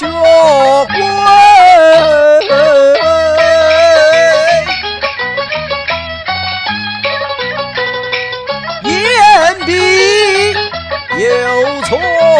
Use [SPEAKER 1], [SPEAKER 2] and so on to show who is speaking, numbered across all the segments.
[SPEAKER 1] 学归，言必有错。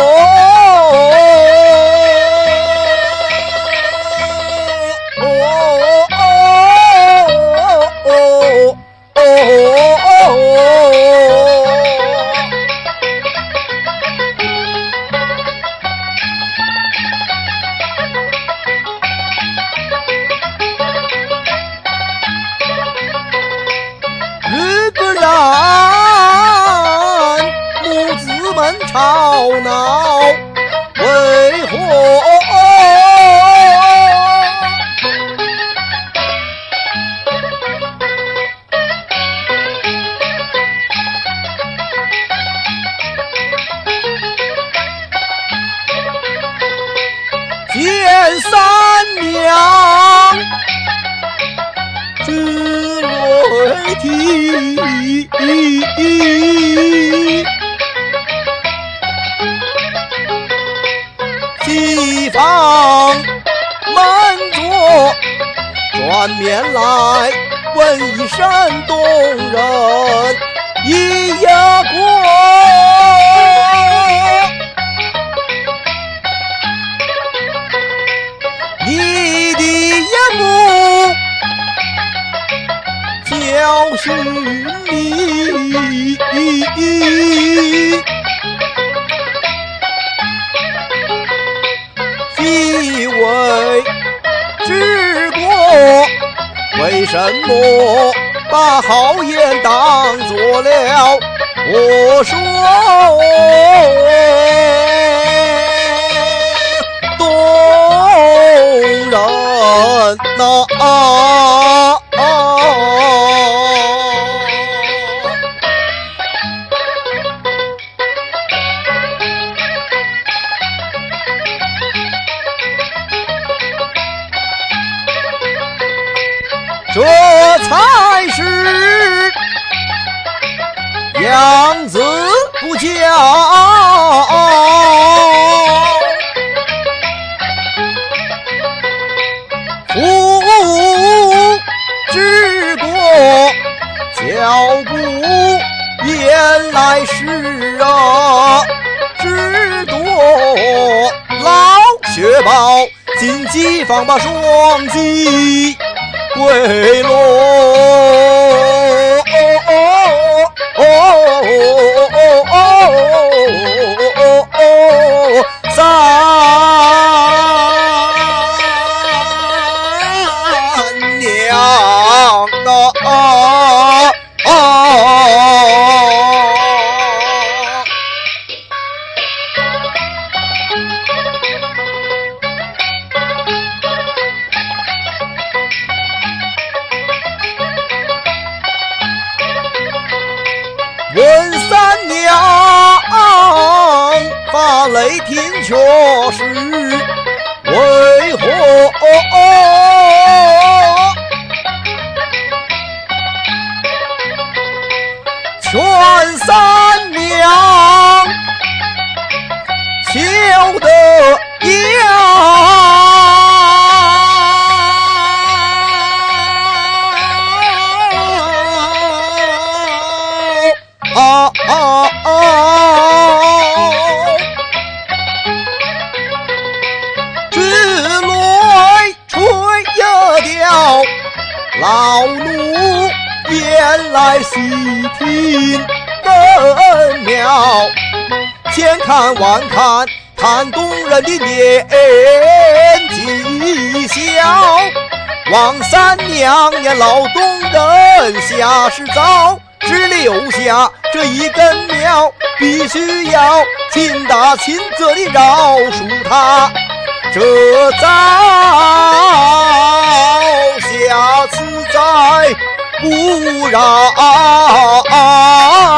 [SPEAKER 1] 日不然，母子们吵闹为何？见三娘只为啼，西方满座，转面来问一声动人一呀过。你的眼目教训你，既为治国，为什么把好言当作了我说动人呐？这才是样子不佳，父治国脚步原来是知多老雪豹紧急放把双击归落。三娘问三娘发雷霆却是为何？劝三娘休得之泪吹掉老奴原来细听得妙，千看万看看动人的年纪小，望三娘也劳动人下是早，只留下这一根苗，必须要亲打亲责地饶恕他，这遭下次再不饶。